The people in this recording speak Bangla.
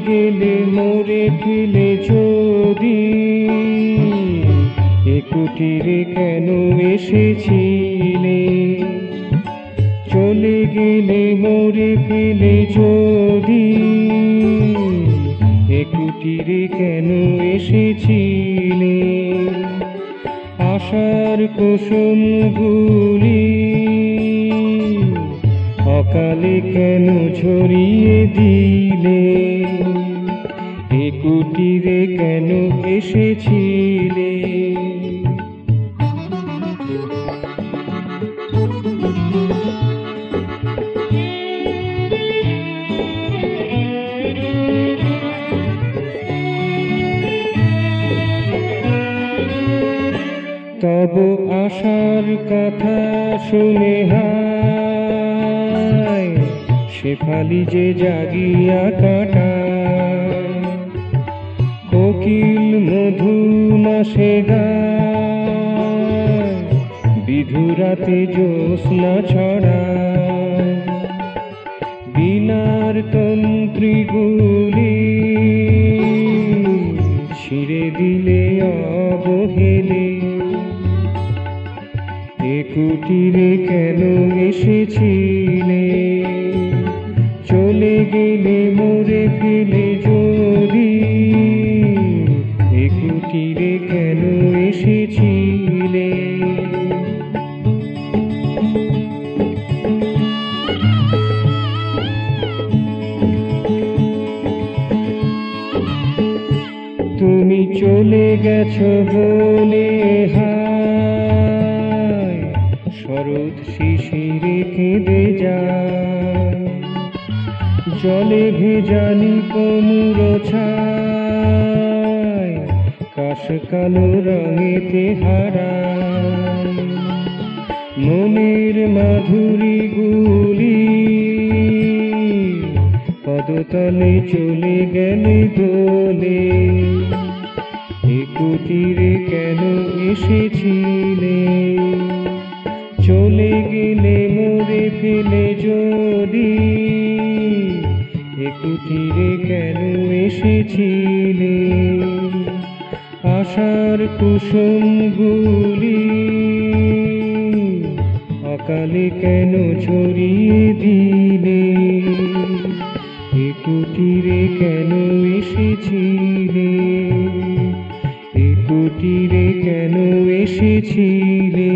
গেলে মোরে ফেলে যদি এ কুটিরে কেন এসেছিলে? চলে গেলে মোরে ফেলে যদি এ কুটিরে কেন এসেছিলে? আশার কুসুমগুলি অকালে কেন ঝরিয়ে দিলে? এ কুটিরে কেন এসেছিলে? তব আশার কথা শুনে হায় শেফালি যে জাগিয়া কাটায়। কোকিল মধুমাসে গায়, বিধুরাতে জ্যোৎস্না ছড়ায়। বীণার তন্ত্রীগুলি ছিঁড়ে দিলে অবহেলে। এ কুটিরে কেন এসেছিলে? চলে গেলে মোরে ফেলে যদি এ কুটিরে কেন এসেছিলে? তুমি চলে গেছো বলে হায় শরৎ শিশিরে কেঁদে যায়। জলে ভেজানি কোমর ছায় কাশ কালো রঙেতে হারায়। মনের মাধুরী গুলি পদতলে চলে গেলে দোলে। এ কুটিরে কেন এসেছিলে? চলে গেলে মোরে ফেলে যদি এ কুটিরে কেন এসেছিলে? আশার কুসুমগুলি অকালে কেন ছড়িয়ে দিলে? এ কুটিরে কেন এসেছিলে? এ কুটিরে কেন এসেছিলে?